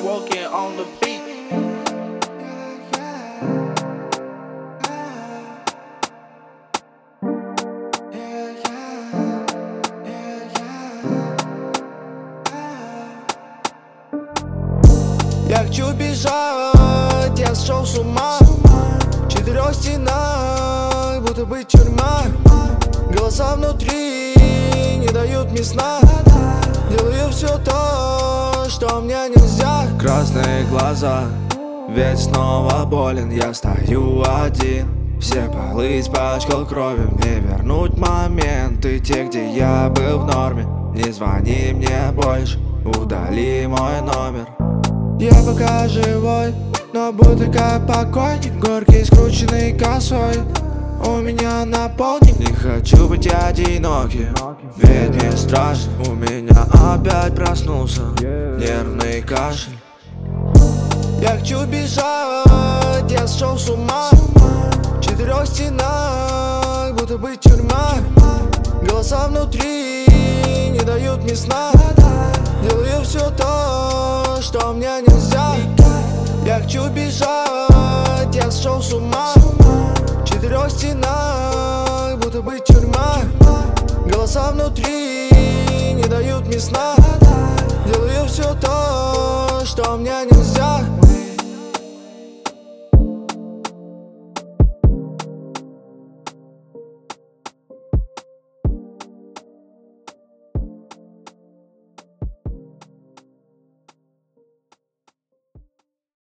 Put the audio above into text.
walking on the beat. Я хочу бежать, я сошел с ума. В 4 стенах, будто бы тюрьма. Голоса внутри не дают мне сна. Делаю все то, что мне нельзя. Красные глаза, ведь снова болен. Я стою один, все полы испачкал кровью. Мне вернуть моменты, те, где я был в норме. Не звони мне больше, удали мой номер. Я пока живой, но будто как покойник. Горький, скрученный косой, у меня наполнен. Не хочу быть одиноким, ведь мне страшно. У меня опять проснулся нервный кашель. Я хочу бежать, я сошел с ума. В 4 стенах, будто бы тюрьма. Голоса внутри не дают мне сна. Делаю все то, что мне нельзя. Я хочу бежать, я сошел с ума. В 4 стенах, будто бы тюрьма. Голоса внутри не дают мне сна. Делаю все то, что мне